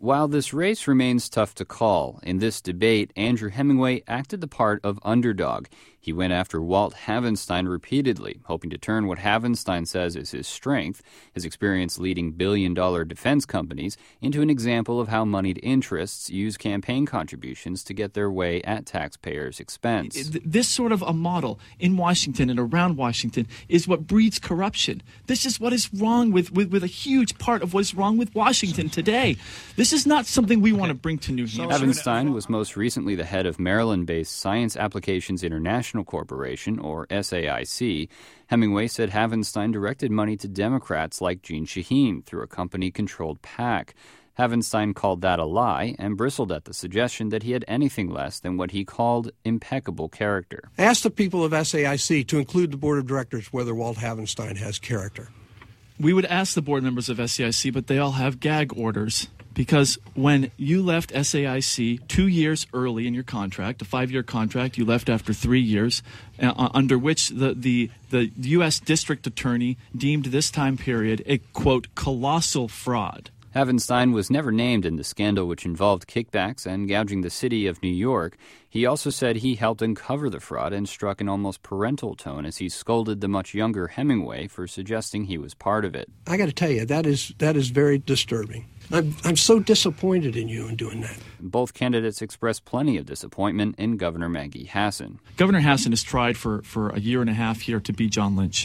While this race remains tough to call, in this debate, Andrew Hemingway acted the part of underdog. He went after Walt Havenstein repeatedly, hoping to turn what Havenstein says is his strength, his experience leading billion-dollar defense companies, into an example of how moneyed interests use campaign contributions to get their way at taxpayers' expense. This sort of a model in Washington and around Washington is what breeds corruption. This is what is wrong with a huge part of what is wrong with Washington today. This is not something we want to bring to New Hampshire. Havenstein was most recently the head of Maryland-based Science Applications International Corporation, or SAIC. Hemingway said Havenstein directed money to Democrats like Jeanne Shaheen through a company-controlled PAC. Havenstein called that a lie and bristled at the suggestion that he had anything less than what he called impeccable character. Ask the people of SAIC to include the board of directors whether Walt Havenstein has character. We would ask the board members of SAIC, but they all have gag orders. Because when you left SAIC 2 years early in your contract, a 5-year contract, you left after 3 years, under which the U.S. District Attorney deemed this time period a, quote, colossal fraud. Havenstein was never named in the scandal which involved kickbacks and gouging the city of New York. He also said he helped uncover the fraud and struck an almost parental tone as he scolded the much younger Hemingway for suggesting he was part of it. I got to tell you, that is very disturbing. I'm so disappointed in you in doing that. Both candidates expressed plenty of disappointment in Governor Maggie Hassan. Governor Hassan has tried for a year and a half here to be John Lynch.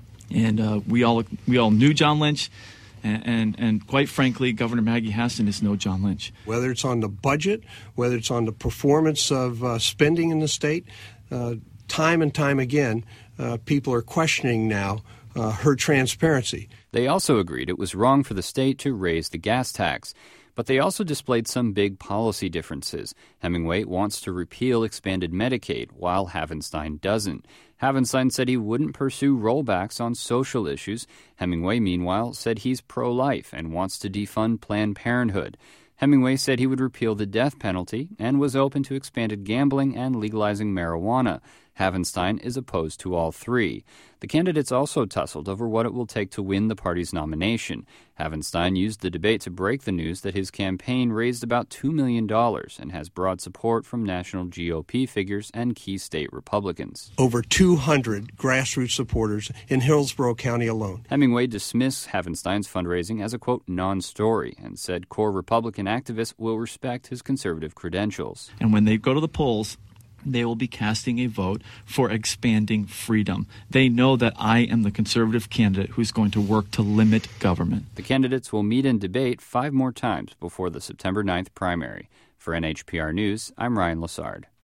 And we all knew John Lynch. And quite frankly, Governor Maggie Hassan is no John Lynch. Whether it's on the budget, whether it's on the performance of spending in the state, time and time again, people are questioning now her transparency. They also agreed it was wrong for the state to raise the gas tax. But they also displayed some big policy differences. Hemingway wants to repeal expanded Medicaid, while Havenstein doesn't. Havenstein said he wouldn't pursue rollbacks on social issues. Hemingway, meanwhile, said he's pro-life and wants to defund Planned Parenthood. Hemingway said he would repeal the death penalty and was open to expanded gambling and legalizing marijuana. Havenstein is opposed to all three. The candidates also tussled over what it will take to win the party's nomination. Havenstein used the debate to break the news that his campaign raised about $2 million and has broad support from national GOP figures and key state Republicans. Over 200 grassroots supporters in Hillsborough County alone. Hemingway dismissed Havenstein's fundraising as a, quote, non-story and said core Republican activists will respect his conservative credentials. And when they go to the polls, they will be casting a vote for expanding freedom. They know that I am the conservative candidate who's going to work to limit government. The candidates will meet and debate 5 more times before the September 9th primary. For NHPR News, I'm Ryan Lassard.